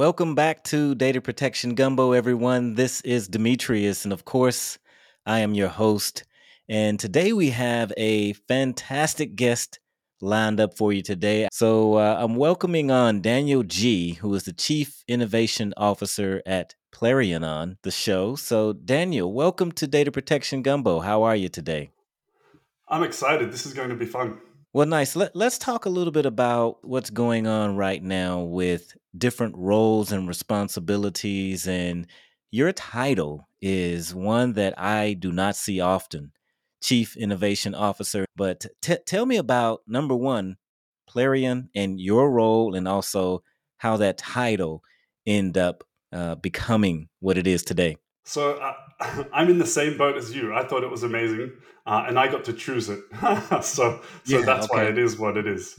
Welcome back to Data Protection Gumbo, everyone. This is Demetrius, and of course, I am your host. And today we have a fantastic guest lined up for you today. So I'm welcoming on Daniel G., who is the Chief Innovation Officer at Plarion on the show. So, Daniel, welcome to Data Protection Gumbo. How are you today? I'm excited. This is going to be fun. Well, nice. Let's talk a little bit about what's going on right now with different roles and responsibilities. And your title is one that I do not see often, Chief Innovation Officer. But tell me about number one, Plarion, and your role, and also how that title end up becoming what it is today. So I'm in the same boat as you. I thought it was amazing, and I got to choose it. so Yeah. that's why Okay. it is what it is.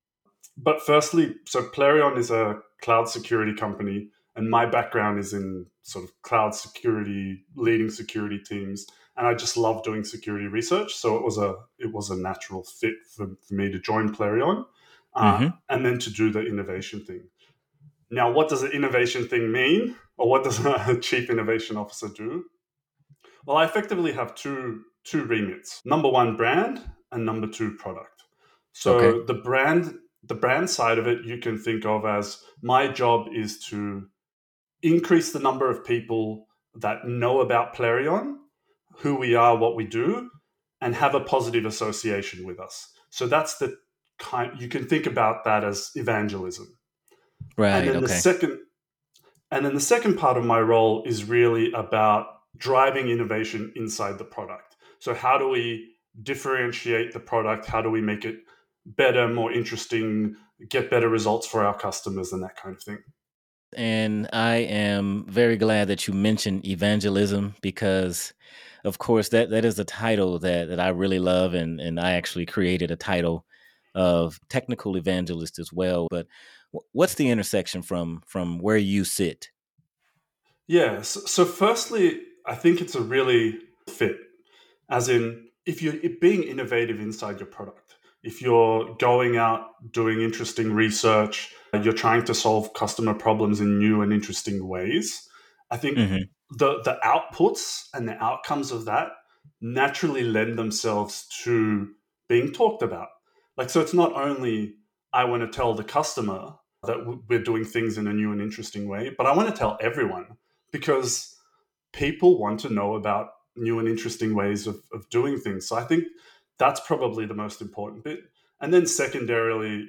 But firstly, so Plarion is a cloud security company, and my background is in sort of cloud security, leading security teams, and I just love doing security research. So it was a natural fit for me to join Plarion, Mm-hmm. and then to do the innovation thing. Now, what does an innovation thing mean? Or what does a chief innovation officer do? Well, I effectively have two remits. Number one, brand, and number two, product. Okay. So the brand side of it you can think of as my job is to increase the number of people that know about Plarion, who we are, what we do, and have a positive association with us. So that's the kind you can think about that as evangelism. And Right. then the Okay. second And then the second part of my role is really about driving innovation inside the product. So, how do we differentiate the product? How do we make it better, more interesting, get better results for our customers, and that kind of thing? And I am very glad that you mentioned evangelism because, of course, that is a title that I really love, and I actually created a title of technical evangelist as well. But what's the intersection from where you sit? Yeah. So firstly, I think it's a really fit, as in if you're being innovative inside your product, if you're going out doing interesting research, you're trying to solve customer problems in new and interesting ways. I think Hmm. the outputs and the outcomes of that naturally lend themselves to being talked about. Like, so it's not only I want to tell the customer that we're doing things in a new and interesting way, but I want to tell everyone because people want to know about new and interesting ways of doing things. So I think that's probably the most important bit. And then secondarily,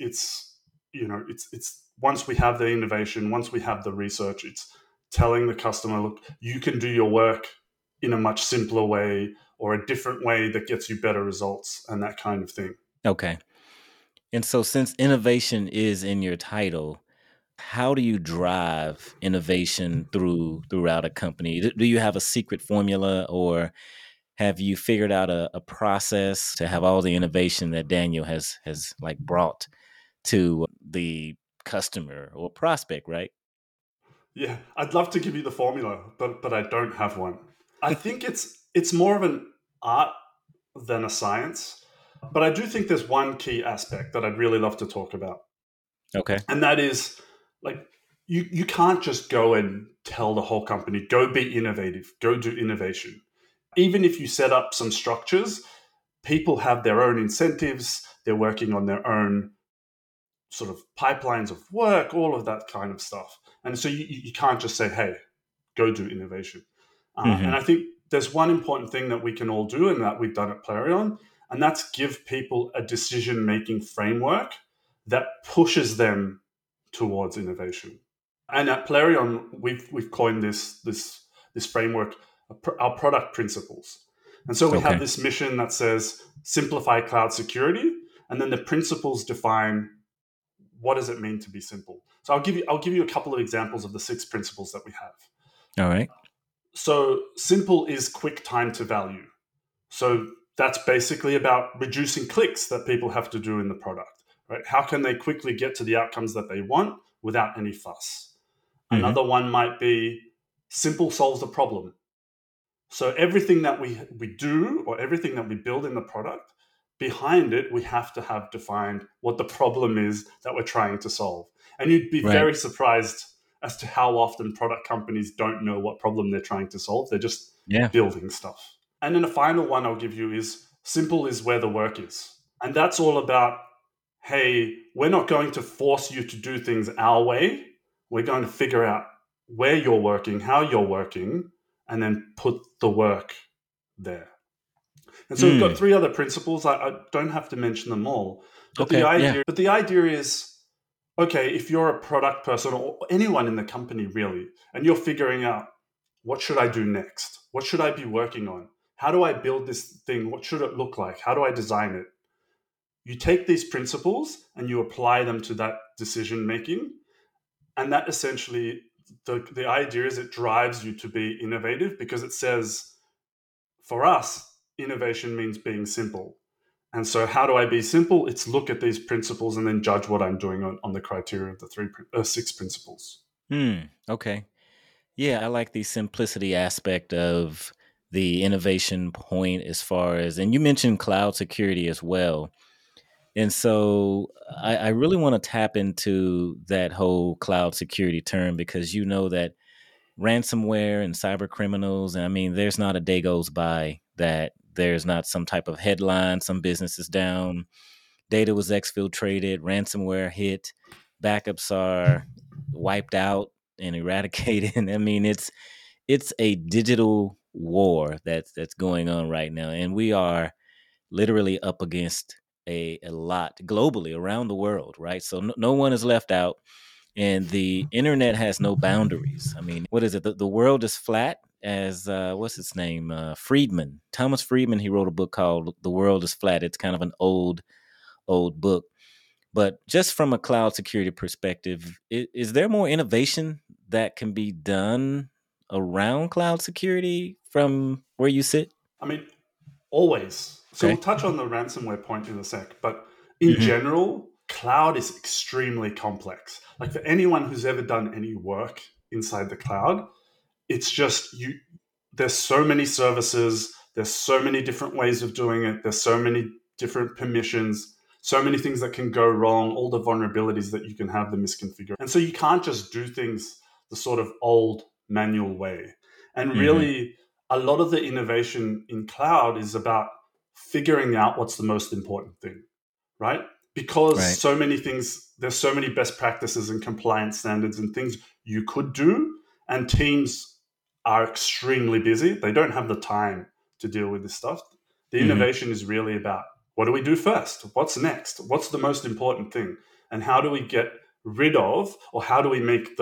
it's once we have the innovation, once we have the research, it's telling the customer, look, you can do your work in a much simpler way or a different way that gets you better results and that kind of thing. Okay. And so, since innovation is in your title, how do you drive innovation throughout a company? Do you have a secret formula, or have you figured out a process to have all the innovation that Daniel has like brought to the customer or prospect, right? Yeah, I'd love to give you the formula, but I don't have one. I think it's more of an art than a science. But I do think there's one key aspect that I'd really love to talk about. Okay. And that is like you can't just go and tell the whole company, go be innovative, go do innovation. Even if you set up some structures, people have their own incentives, they're working on their own sort of pipelines of work, all of that kind of stuff. And so you can't just say, hey, go do innovation. And Hmm. I think there's one important thing that we can all do and that we've done at Plarion, and that's give people a decision making framework that pushes them towards innovation. And at Plarion, we've coined this framework, our product principles. And so we have Okay. this mission that says simplify cloud security, and then the principles define what does it mean to be simple. So I'll give you a couple of examples of the six principles that we have. All right. So simple is quick time to value. So that's basically about reducing clicks that people have to do in the product, right? How can they quickly get to the outcomes that they want without any fuss? Hmm. Another one might be simple solves the problem. So everything that we do or everything that we build in the product, behind it, we have to have defined what the problem is that we're trying to solve. And you'd be Right. very surprised as to how often product companies don't know what problem they're trying to solve. They're just Yeah. building stuff. And then the final one I'll give you is simple is where the work is. And that's all about, hey, we're not going to force you to do things our way. We're going to figure out where you're working, how you're working, and then put the work there. And so we've got Mm. three other principles. I don't have to mention them all, but Okay. Yeah. the idea is, okay, if you're a product person or anyone in the company really, and you're figuring out what should I do next? What should I be working on? How do I build this thing? What should it look like? How do I design it? You take these principles and you apply them to that decision making. And that essentially, the idea is it drives you to be innovative because it says, for us, innovation means being simple. And so, how do I be simple? It's look at these principles and then judge what I'm doing on the criteria of the six principles. Okay. Yeah, I like the simplicity aspect of the innovation point as far as, and you mentioned cloud security as well. And so I really want to tap into that whole cloud security term because you know that ransomware and cyber criminals, and I mean, there's not a day goes by that there's not some type of headline, some business is down, data was exfiltrated, ransomware hit, backups are wiped out and eradicated. I mean, it's a digital war that's going on right now, and we are literally up against a lot globally around the world, right? So no one is left out, and the internet has no boundaries. I mean, what is it? The world is flat. As what's his name? Thomas Friedman. He wrote a book called "The World Is Flat." It's kind of an old book, but just from a cloud security perspective, is there more innovation that can be done around cloud security from where you sit? I mean, always. So we'll Okay. touch on the ransomware point in a sec, but in Hmm. general, cloud is extremely complex. Like for anyone who's ever done any work inside the cloud, it's just you there's so many services, there's so many different ways of doing it, there's so many different permissions, so many things that can go wrong, all the vulnerabilities that you can have, the misconfiguration. And so you can't just do things the sort of old manual way. And Hmm. really, a lot of the innovation in cloud is about figuring out what's the most important thing, right? Because Right. so many things, there's so many best practices and compliance standards and things you could do, and teams are extremely busy. They don't have the time to deal with this stuff. The Hmm. innovation is really about what do we do first? What's next? What's the most important thing? And how do we get rid of, or how do we make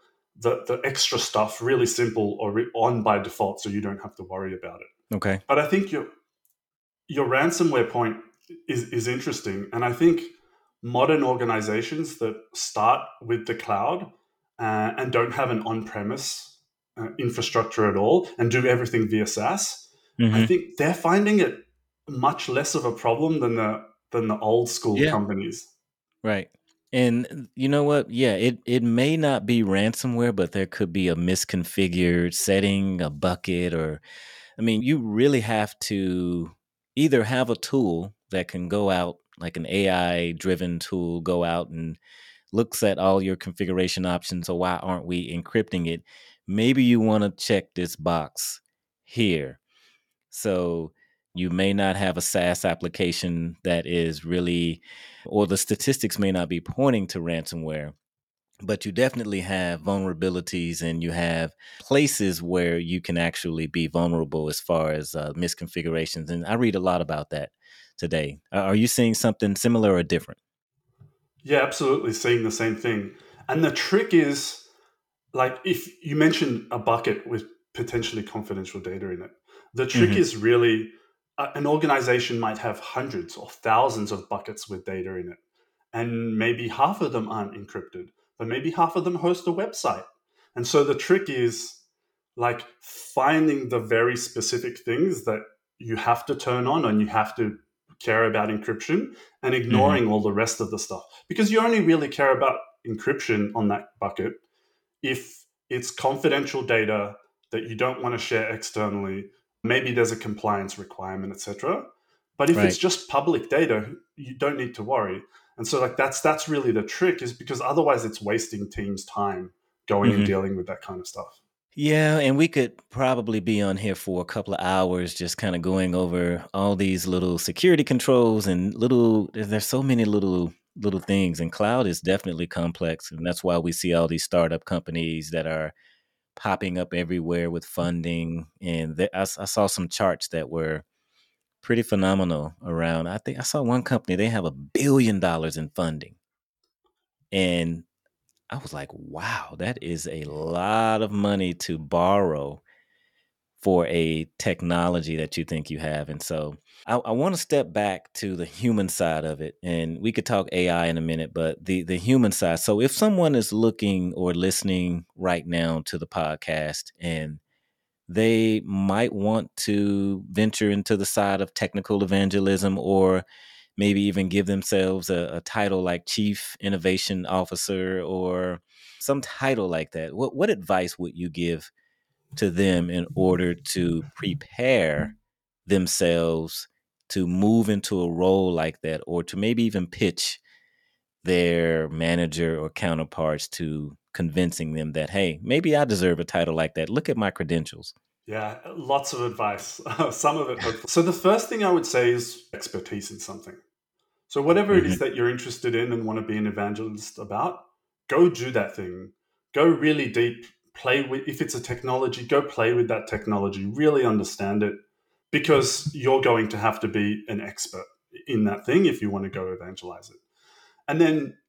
the extra stuff really simple or on by default so you don't have to worry about it? Okay. But I think your ransomware point is interesting. And I think modern organizations that start with the cloud and don't have an on premise infrastructure at all and do everything via SaaS, I Hmm. think they're finding it much less of a problem than the old school Yeah. companies. Right. And you know what? Yeah, it may not be ransomware, but there could be a misconfigured setting, a bucket, or I mean, you really have to either have a tool that can go out, like an AI driven tool, go out and looks at all your configuration options. So why aren't we encrypting it? Maybe you want to check this box here. So you may not have a SaaS application that is really, or the statistics may not be pointing to ransomware, but you definitely have vulnerabilities and you have places where you can actually be vulnerable as far as misconfigurations. And I read a lot about that today. Are you seeing something similar or different? Yeah, absolutely seeing the same thing. And the trick is, like, if you mentioned a bucket with potentially confidential data in it, the trick Hmm. is really an organization might have hundreds or thousands of buckets with data in it, and maybe half of them aren't encrypted, but maybe half of them host a website. And so the trick is like finding the very specific things that you have to turn on and you have to care about encryption, and Hmm. ignoring all the rest of the stuff, because you only really care about encryption on that bucket if it's confidential data that you don't want to share externally. Maybe there's a compliance requirement, etc. But if it's Right. just public data, you don't need to worry. And so like that's really the trick, is because otherwise it's wasting teams time going and Hmm. dealing with that kind of stuff. Yeah, and we could probably be on here for a couple of hours just kind of going over all these little security controls and there's so many little things, and cloud is definitely complex, and that's why we see all these startup companies that are popping up everywhere with funding. And I saw some charts that were pretty phenomenal around. I think I saw one company, they have $1 billion in funding. And I was like, wow, that is a lot of money to borrow for a technology that you think you have. And so I want to step back to the human side of it. And we could talk AI in a minute, but the human side. So if someone is looking or listening right now to the podcast and they might want to venture into the side of technical evangelism, or maybe even give themselves a title like Chief Innovation Officer or some title like that, what advice would you give to them in order to prepare themselves to move into a role like that, or to maybe even pitch their manager or counterparts to convincing them that, hey, maybe I deserve a title like that. Look at my credentials. Yeah, lots of advice. Some of it hopeful. So the first thing I would say is expertise in something. So whatever it is Hmm. that you're interested in and want to be an evangelist about, go do that thing. Go really deep. Play with, if it's a technology, go play with that technology. Really understand it, because you're going to have to be an expert in that thing if you want to go evangelize it. And then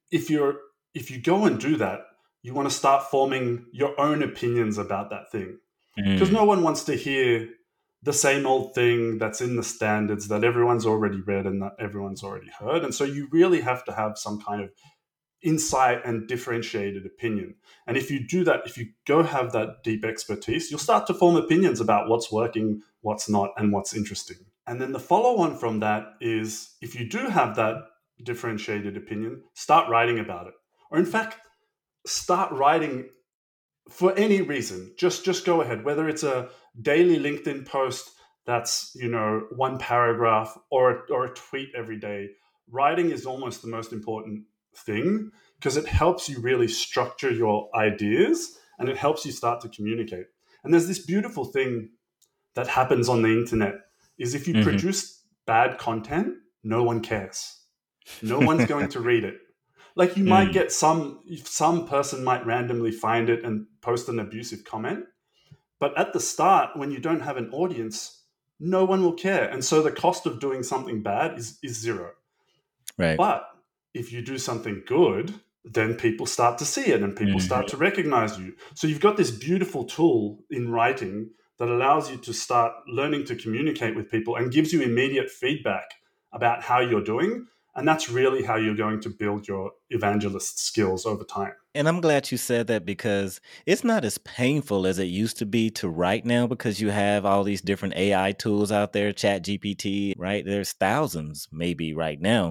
if you go and do that, you want to start forming your own opinions about that thing, because Mm. no one wants to hear the same old thing that's in the standards that everyone's already read and that everyone's already heard. And so you really have to have some kind of insight and differentiated opinion. And if you do that, if you go have that deep expertise, you'll start to form opinions about what's working, what's not, and what's interesting. And then the follow on from that is, if you do have that differentiated opinion, start writing about it. Or in fact, start writing for any reason. Just go ahead, whether it's a daily LinkedIn post that's, one paragraph, or a tweet every day. Writing is almost the most important thing, because it helps you really structure your ideas and it helps you start to communicate. And there's this beautiful thing that happens on the internet, is if you Hmm. produce bad content, no one cares. No one's going to read it. Like, you might Mm. get some person might randomly find it and post an abusive comment, but at the start, when you don't have an audience, no one will care. And so the cost of doing something bad is zero. Right. But if you do something good, then people start to see it and people start to Hmm. recognize you. So you've got this beautiful tool in writing that allows you to start learning to communicate with people and gives you immediate feedback about how you're doing. And that's really how you're going to build your evangelist skills over time. And I'm glad you said that, because it's not as painful as it used to be to write now, because you have all these different AI tools out there, Chat GPT, right? There's thousands maybe right now.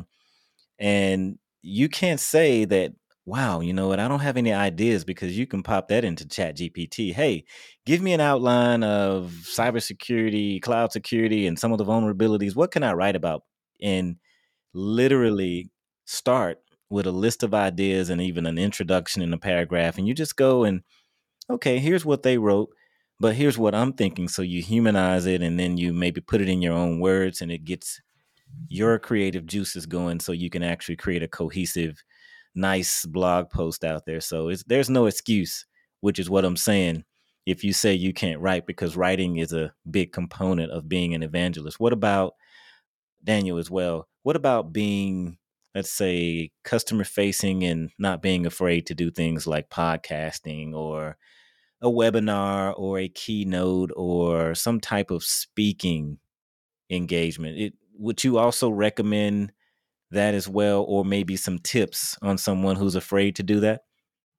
And you can't say that, wow, you know what, I don't have any ideas, because you can pop that into Chat GPT. Hey, give me an outline of cybersecurity, cloud security, and some of the vulnerabilities. What can I write about? And literally start with a list of ideas and even an introduction in a paragraph. And you just go and, okay, here's what they wrote, but here's what I'm thinking. So you humanize it, and then you maybe put it in your own words, and it gets your creative juices going, so you can actually create a cohesive, nice blog post out there. So there's no excuse, which is what I'm saying, if you say you can't write, because writing is a big component of being an evangelist. What about, Daniel, as well, what about being, let's say, customer facing and not being afraid to do things like podcasting or a webinar or a keynote or some type of speaking engagement? Would you also recommend that as well, or maybe some tips on someone who's afraid to do that?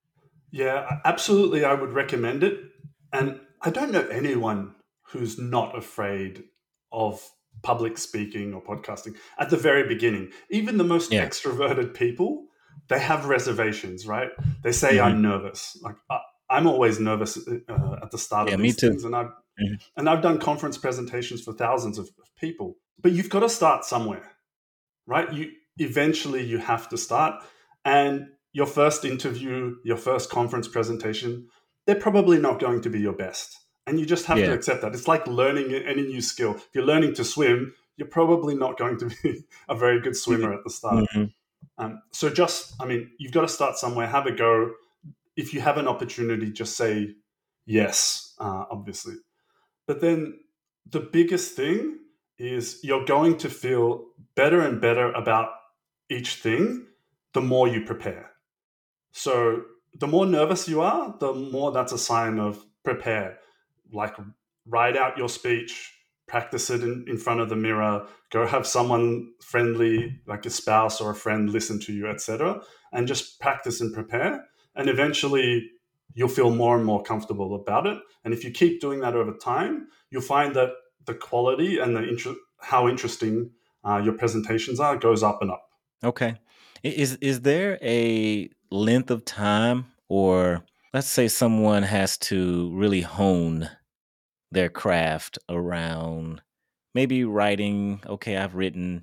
Yeah, absolutely. I would recommend it. And I don't know anyone who's not afraid of public speaking or podcasting at the very beginning. Even the most Yeah. extroverted people, they have reservations, right? They say, Hmm. I'm nervous. Like, I'm always nervous at the start Yeah, of me these too. things. And Mhm. I've done conference presentations for thousands of people. But you've got to start somewhere, right? You eventually you have to start, and your first interview, your first conference presentation, they're probably not going to be your best. And you just have to Yeah. accept that. It's like learning any new skill. If you're learning to swim, you're probably not going to be a very good swimmer at the start. Mhm. So just, I mean, you've got to start somewhere, have a go. If you have an opportunity, just say yes, obviously. But then the biggest thing is you're going to feel better and better about each thing the more you prepare. So the more nervous you are, the more that's a sign of prepare. Like write out your speech, practice it in front of the mirror, go have someone friendly, like a spouse or a friend, listen to you, etc. And just practice and prepare. And eventually you'll feel more and more comfortable about it. And if you keep doing that over time, you'll find that the quality and how interesting your presentations are goes up and up. Okay. Is there a length of time, or let's say someone has to really hone their craft around maybe writing, okay, I've written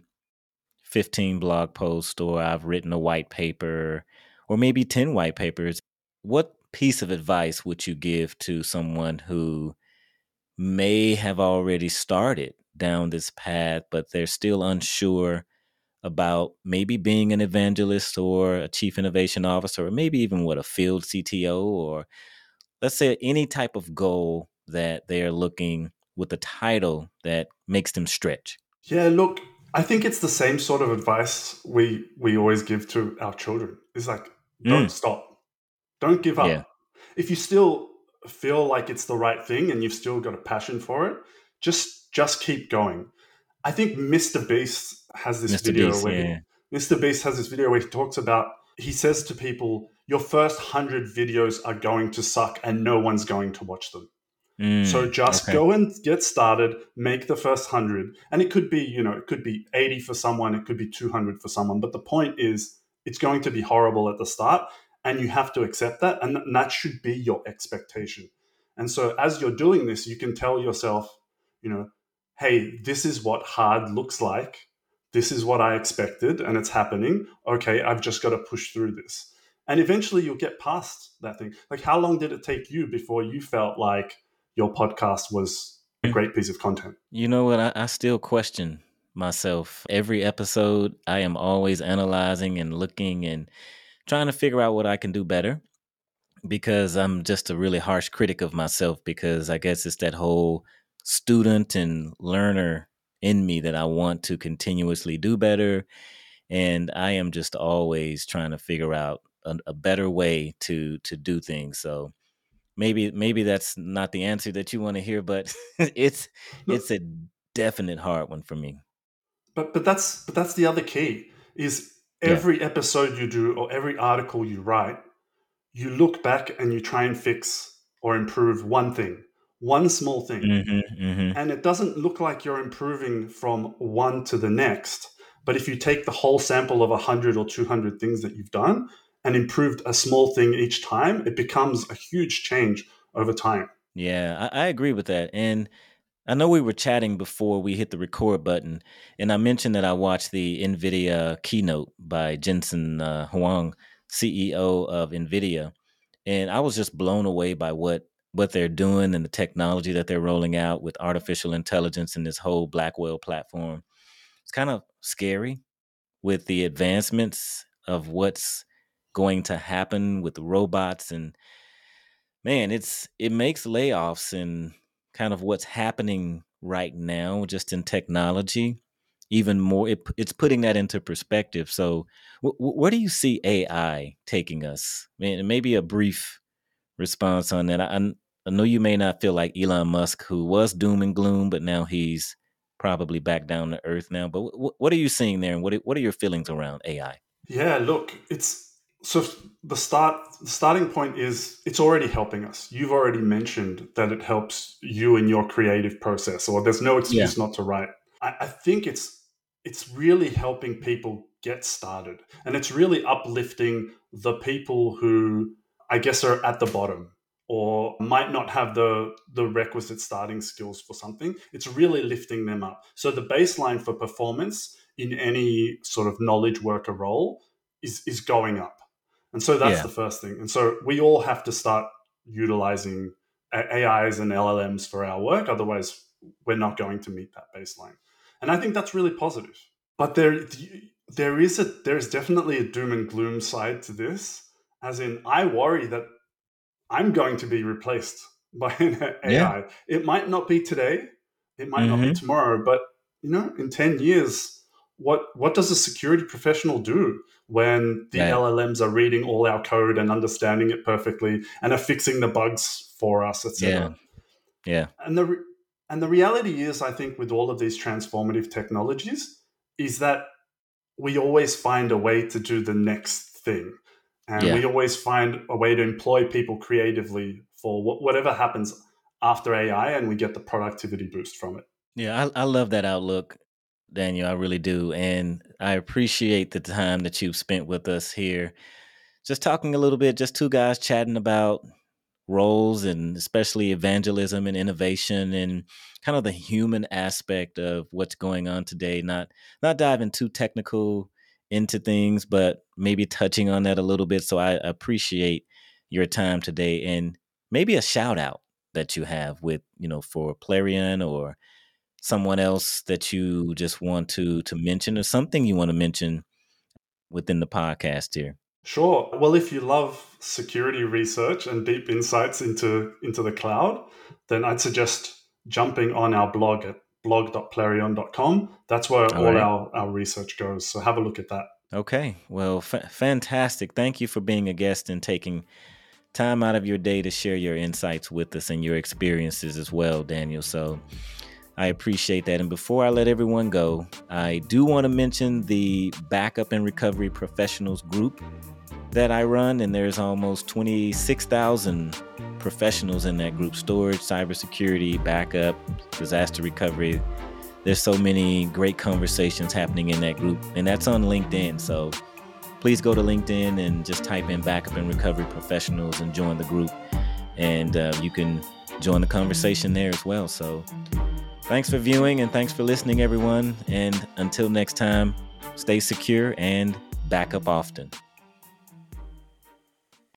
15 blog posts, or I've written a white paper, or maybe 10 white papers. What piece of advice would you give to someone who may have already started down this path, but they're still unsure about maybe being an evangelist or a chief innovation officer, or maybe even what a field CTO, or let's say any type of goal that they're looking with a title that makes them stretch? Yeah, look, I think it's the same sort of advice we always give to our children. It's like, don't Mm, stop. Don't give yeah. up. If you still feel like it's the right thing and you've still got a passion for it, just keep going. I think Mr. Beast has this Mr. video Beast, where yeah. Mr. Beast has this video where he talks about, he says to people, your first 100 videos are going to suck and no one's going to watch them. So just Okay. go and get started, make the first 100. And it could be, it could be 80 for someone, it could be 200 for someone. But the point is, it's going to be horrible at the start and you have to accept that. And that should be your expectation. And so as you're doing this, you can tell yourself, you know, hey, this is what hard looks like. This is what I expected and it's happening. Okay, I've just got to push through this. And eventually you'll get past that thing. Like, how long did it take you before you felt like your podcast was a great piece of content? You know what? I still question myself. Every episode, I am always analyzing and looking and trying to figure out what I can do better, because I'm just a really harsh critic of myself, because I guess it's that whole student and learner in me that I want to continuously do better. And I am just always trying to figure out a better way to do things. So maybe that's not the answer that you want to hear, but it's No, it's a definite hard one for me. but that's the other key is Yeah. every episode you do or every article you write, you look back and you try and fix or improve one thing, one small thing. Mhm. Mhm. And it doesn't look like you're improving from one to the next. But if you take the whole sample of 100 or 200 things that you've done and improved a small thing each time, it becomes a huge change over time. Yeah, I agree with that. And I know we were chatting before we hit the record button, and I mentioned that I watched the NVIDIA keynote by Jensen Huang, CEO of NVIDIA, and I was just blown away by what they're doing and the technology that they're rolling out with artificial intelligence and this whole Blackwell platform. It's kind of scary with the advancements of what's going to happen with the robots, and man, it makes layoffs and kind of what's happening right now just in technology even more. It's putting that into perspective. So where do you see AI taking us? Man, maybe a brief response on that. I know you may not feel like Elon Musk, who was doom and gloom, but now he's probably back down to earth now. But what are you seeing there, and what are your feelings around AI? Yeah, look, it's so the starting point is it's already helping us. You've already mentioned that it helps you in your creative process, or there's no Yeah. excuse not to write. I think it's really helping people get started. And it's really uplifting the people who I guess are at the bottom or might not have the requisite starting skills for something. It's really lifting them up. So the baseline for performance in any sort of knowledge worker role is going up. And so that's Yeah. the first thing. And so we all have to start utilizing AIs and LLMs for our work. Otherwise, we're not going to meet that baseline. And I think that's really positive. But there's definitely a doom and gloom side to this. As in, I worry that I'm going to be replaced by an Yeah. AI. It might not be today, it might not be Mm-hmm. tomorrow, but in 10 years, what does a security professional do when the Right. LLMs are reading all our code and understanding it perfectly and are fixing the bugs for us, Yeah. etc.? Yeah. And the reality is, I think, with all of these transformative technologies, is that we always find a way to do the next thing. And Yeah. we always find a way to employ people creatively for whatever happens after AI, and we get the productivity boost from it. Yeah. I love that outlook, Daniel. I really do. And I appreciate the time that you've spent with us here. Just talking a little bit, just two guys chatting about roles and especially evangelism and innovation and kind of the human aspect of what's going on today. Not diving too technical into things, but maybe touching on that a little bit. So I appreciate your time today, and maybe a shout out that you have with, for Plarion or someone else that you just want to mention, or something you want to mention within the podcast here. Sure. Well, if you love security research and deep insights into the cloud, then I'd suggest jumping on our blog at blog.plarion.com. That's where All all right. our research goes. So have a look at that. Okay. Well, fantastic. Thank you for being a guest and taking time out of your day to share your insights with us and your experiences as well, Daniel. So I appreciate that. And before I let everyone go, I do want to mention the Backup and Recovery Professionals group that I run. And there's almost 26,000 professionals in that group: storage, cybersecurity, backup, disaster recovery. There's so many great conversations happening in that group, and that's on LinkedIn. So please go to LinkedIn and just type in Backup and Recovery Professionals and join the group. And you can join the conversation there as well. So thanks for viewing and thanks for listening, everyone. And until next time, stay secure and back up often.